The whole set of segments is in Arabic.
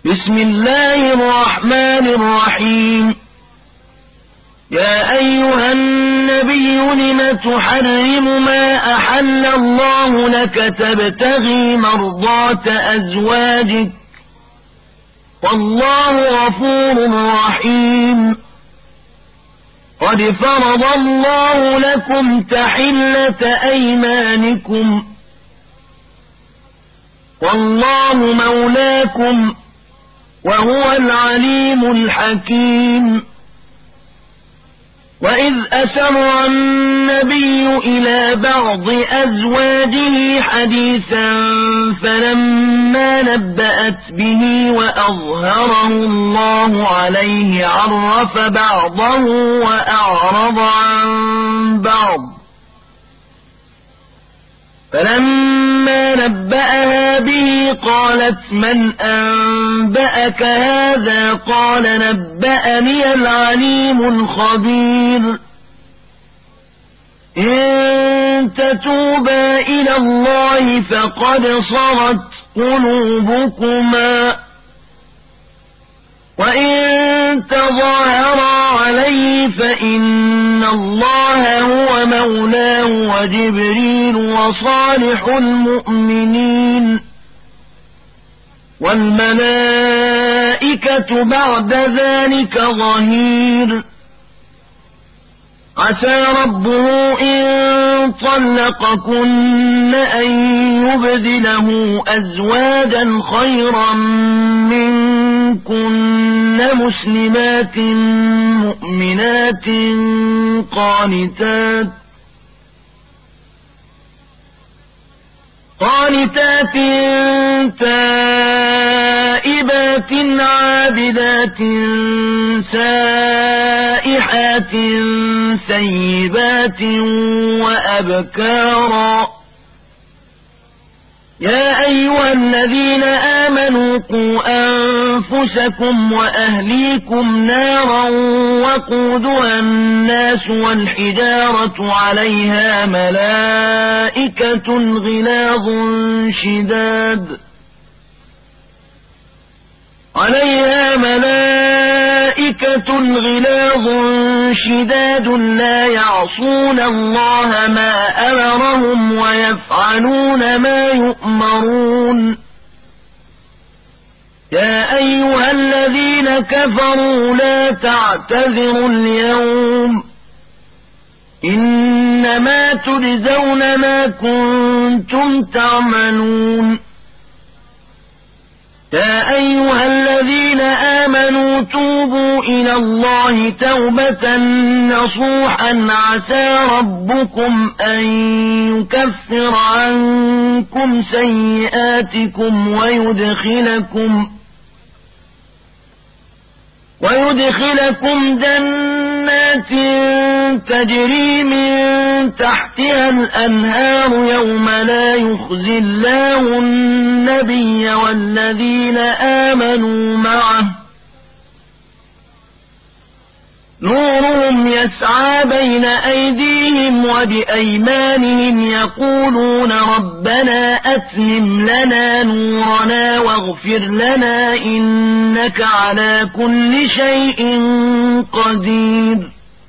بسم الله الرحمن الرحيم. يا أيها النبي لم تحرم ما أحل الله لك تبتغي مرضات أزواجك والله غفور رحيم. قد فرض الله لكم تحلة أيمانكم والله مولاكم وهو العليم الحكيم. وإذ أسر النبي إلى بعض أزواجه حديثا فلما نبأت به وأظهره الله عليه عرف بعضه وأعرض عن بعض. فلما نبأها به قالت من أنبأك هذا؟ قال نبأني العليم الخبير. إن تتوبا إلى الله فقد صغت قلوبكما وإن تظاهرا عليه فإن الله هو مولاه وجبريل وصالح المؤمنين والملائكة بعد ذلك ظهير. عسى ربه إن طلقكن أن يبدله أزواجا خيرا منكن مسلمات مؤمنات قانتات تائبات عابدات سائحات ثيبات وأبكارا. يا أيها الذين آمنوا قوا أنفسكم وأهليكم نارا وقودها الناس والحجارة عليها ملائكة غلاظ شداد لا يعصون الله ما أمرهم ويفعلون ما يؤمرون. يا أيها الذين كفروا لا تعتذروا اليوم إنما تجزون ما كنتم تعملون. يا أيها الذين آمنوا توبوا إلى الله توبة نصوحا عسى ربكم أن يكفر عنكم سيئاتكم ويدخلكم جنات تجري من تحتها الأنهار يوم لا يخزي الله النبي والذين آمنوا معه نورهم يسعى بين أيديهم وبأيمانهم يقولون ربنا أتمم لنا نورنا واغفر لنا إنك على كل شيء قدير.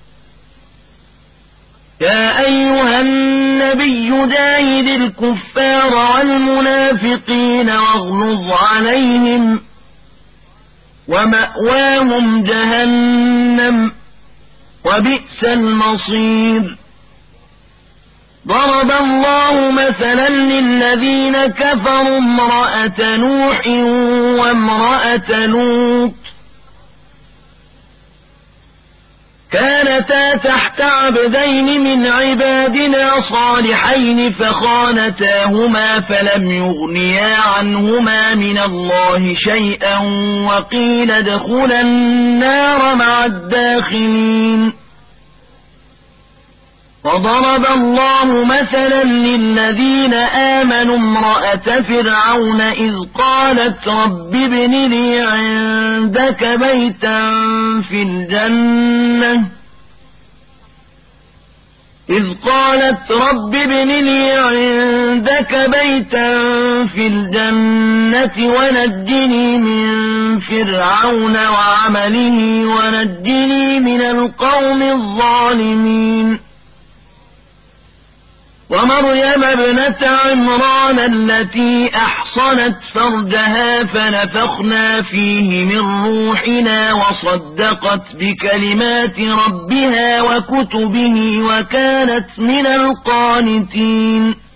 يا أيها النبي جاهد الكفار والمنافقين واغلظ عليهم ومأواهم جهنم وبئس المصير. ضرب الله مثلا للذين كفروا امرأة نوح وامرأة لوط كانتا تحت عبدين من عبادنا صالحين فخانتاهما فلم يغنيا عنهما من الله شيئا وقيل ادخلا النار مع الداخلين. وضرب الله مثلا للذين آمنوا امرأة فرعون إذ قالت رب ابن لي عندك بيتا في الجنة ونجني من فرعون وعمله ونجني من القوم الظالمين ومريم ابنة عمران التي أحصنت فرجها فنفخنا فيه من روحنا وصدقت بكلمات ربها وكتبه وكانت من القانتين